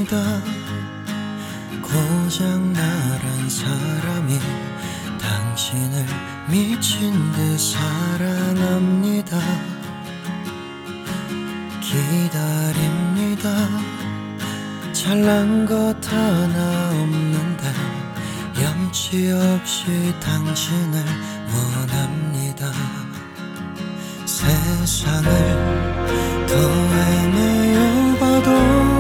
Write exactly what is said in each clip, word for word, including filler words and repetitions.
미련합니다. 고장나란 사람이 당신을 미친 듯 사랑합니다. 기다립니다. 잘난 것 하나 없는데 염치 없이 당신을 원합니다. 세상을 더 헤매어봐도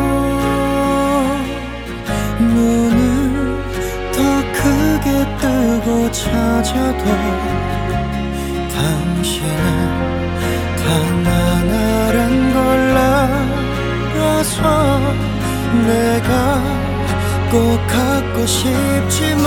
문을 더 크게 뜨고 찾아도 당신은 단 하나란 걸 알아서 내가 꼭 갖고 싶지만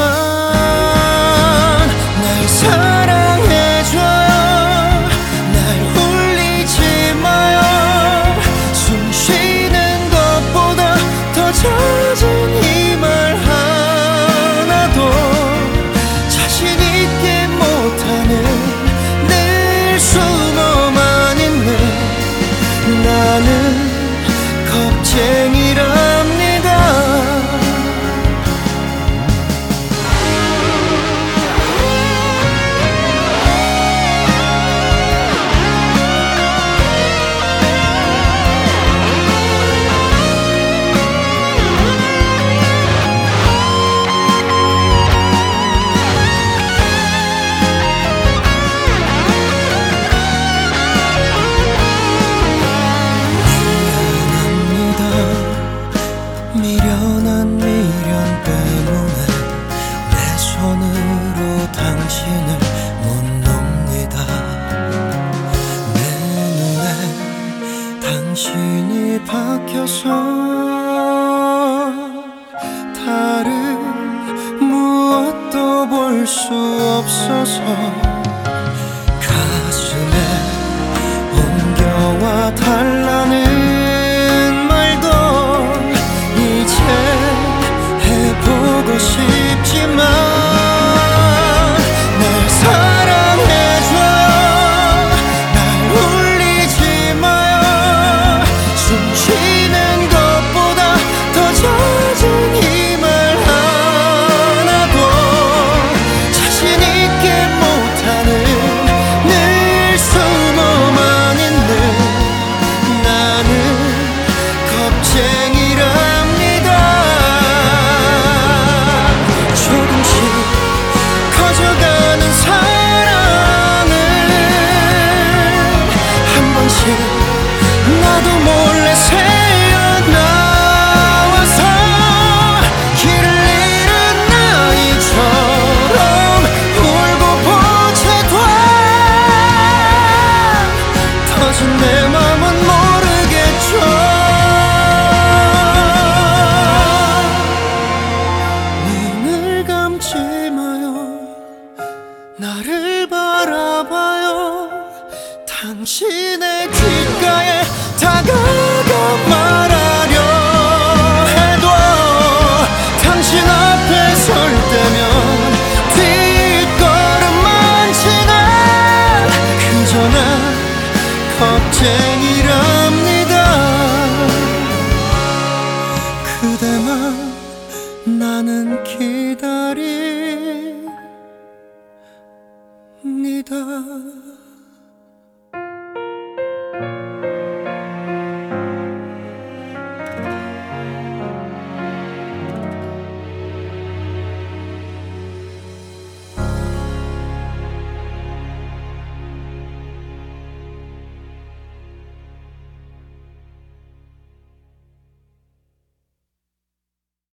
날 사랑해줘요. 날 울리지 마요. 숨 쉬는 것보다 더 잦은 이 말 하나도 자신 있게 못하는 늘 숨어만 있는 나는 겁쟁이랍니다. 미련한 미련 때문에 내 손으로 당신을 못 놉니다. 내 눈에 당신이 박혀서 다른 무엇도 볼 수 없어서 가슴에 옮겨와 달라